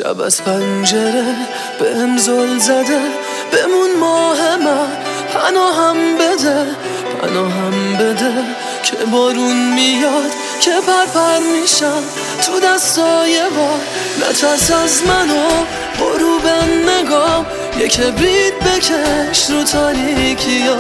شب از پنجره بهم زل زده، بمون ماه من، پناهم بده که بارون میاد که پرپر میشم تو دستای بار. نترس از منو غروب نگاه، یه کبریت بکش رو تاریکیا،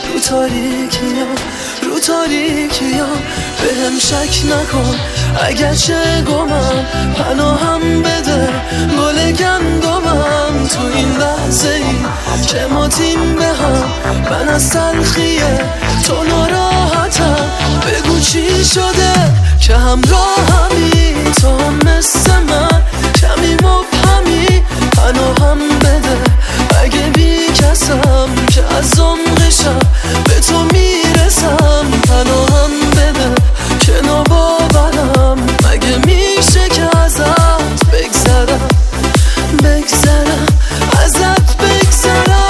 بهم شک نکن اگر چه گمم، پناهم بده گل گندمم تو این لحظه ای که ما تیم به هم. من از تلخیه تو ناراحتم، بگو چی شده که همراهمی، تو هم مثل من کمی مبهمی. پناهم بده اگه بی کسم که از عمق شب به تو میرسم. پناهم بده که ناباورم، مگه میشه که ازت بگذرم ازت بگذرم.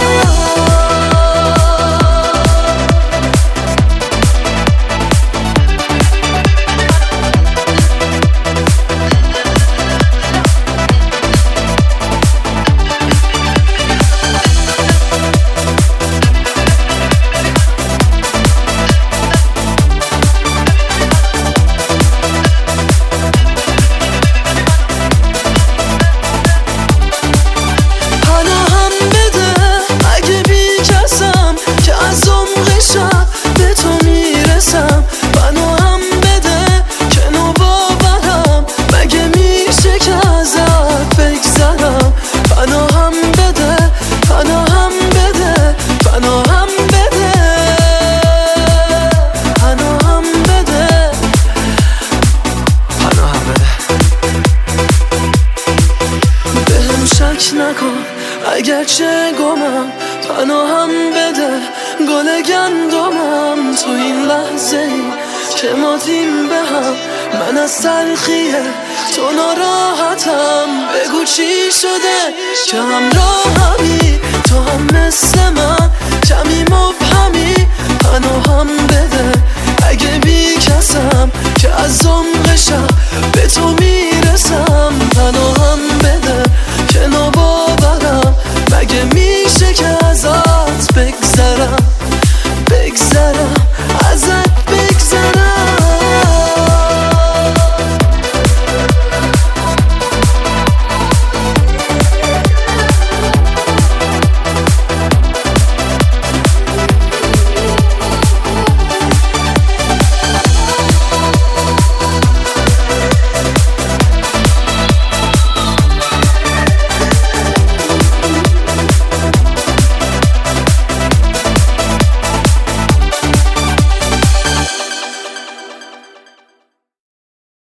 نکن اگر چه گمم، پناهم بده گل گندمم تو این لحظه ای که ما تیم به هم. من از تلخیه تو ناراحتم، بگو چی شده که همراهمی، تو هم مثل من کمی مبهمی. پناهم بده اگه بی کسم که از عمق شب به تو میرسم.